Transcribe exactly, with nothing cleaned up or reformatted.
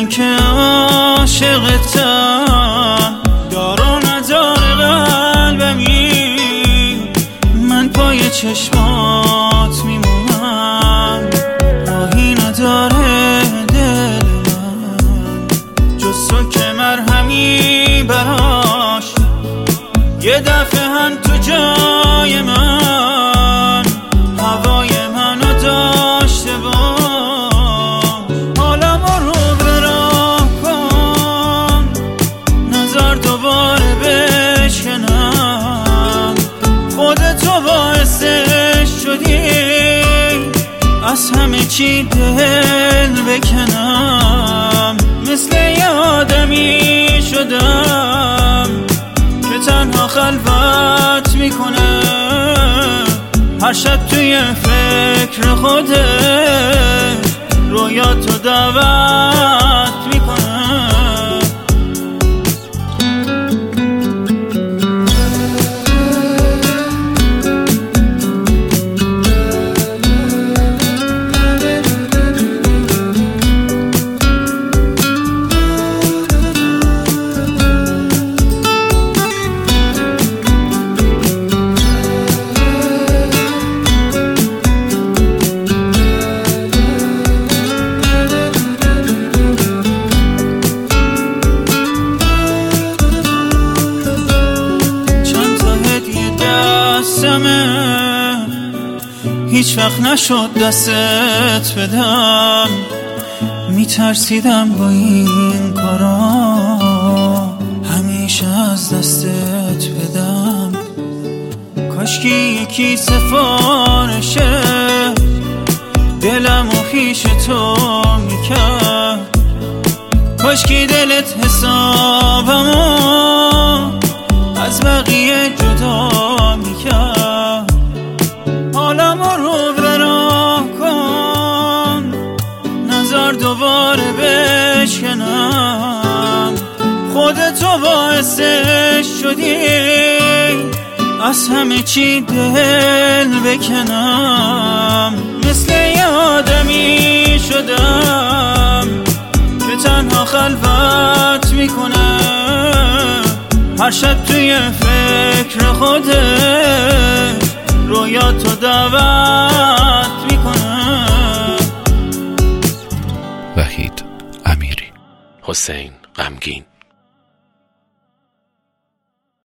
من که عاشقتم، دار و ندار قلبمی، من پای چشمات میمونم، راهی نداره دل من جز تو که مرهمی براش، یه دفعه هم تو جای من هوای منو داشته باش. حالم رو برا کن، نظر دوباره بشکنم، خودتو باعثش شدی از همه چی دل بکنم، مثل یه آدمی شدم که تنها خلوت میکنه، هر شب توی فکر خودش رویاتو دعوت میکنه. هیچ وقت نشد دستت بدم، میترسیدم با این کارا همیشه از دستت بدم، کاشکی یکی سفارشه دلم و پیش تو میکرد، کاشکی دلت حسابمو از بقیه جدا میکرد. حالم رو برا کن، نظر دوباره بشکنم، خودتو باعثش شدی از همه چی دل بکنم، مثل یه آدمی شدم که تنها خلوت میکنه، هر شب توی فکر خودش رویاتو دعوت میکنه. وحید امیری. حسین غمگین.